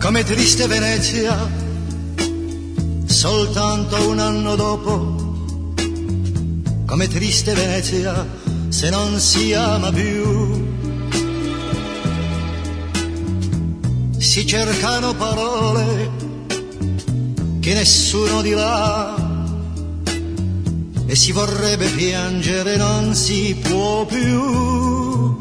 Come triste Venezia, soltanto un anno dopo. Come triste Venezia, se non si ama più. Si cercano parole che nessuno dirà e si vorrebbe piangere, non si può più.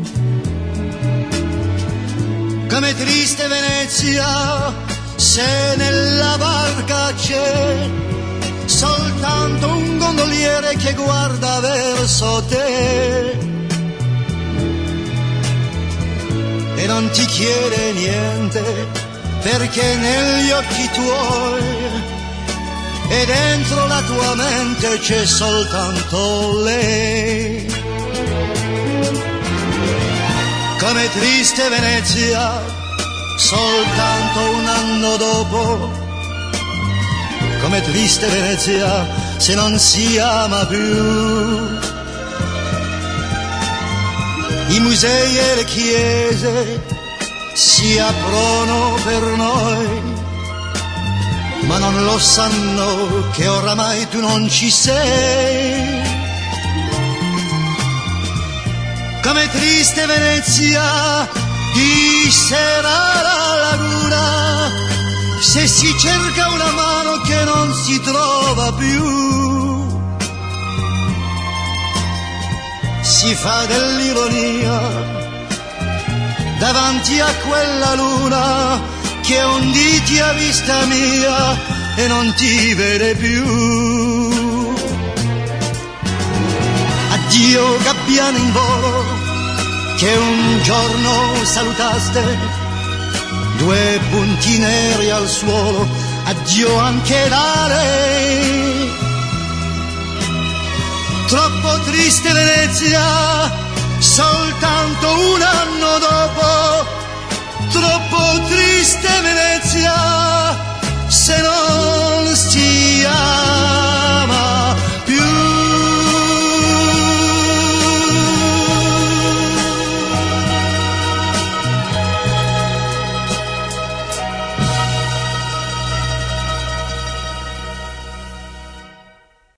Come triste Venezia, se nella barca c'è soltanto un gondoliere che guarda verso te e non ti chiede niente, perché negli occhi tuoi e dentro la tua mente c'è soltanto lei. Come triste Venezia, soltanto un anno dopo. Come triste Venezia, se non si ama più. I musei e le chiese si aprono per noi, ma non lo sanno che oramai tu non ci sei. Come triste Venezia, di sera la laguna, se si cerca una mano che non si trova più. Si fa dell'ironia davanti a quella luna che un dì ti ha vista mia e non ti vede più. Addio gabbiano in volo che un giorno salutaste, due punti neri al suolo, addio anche da lei. Troppo triste Venezia,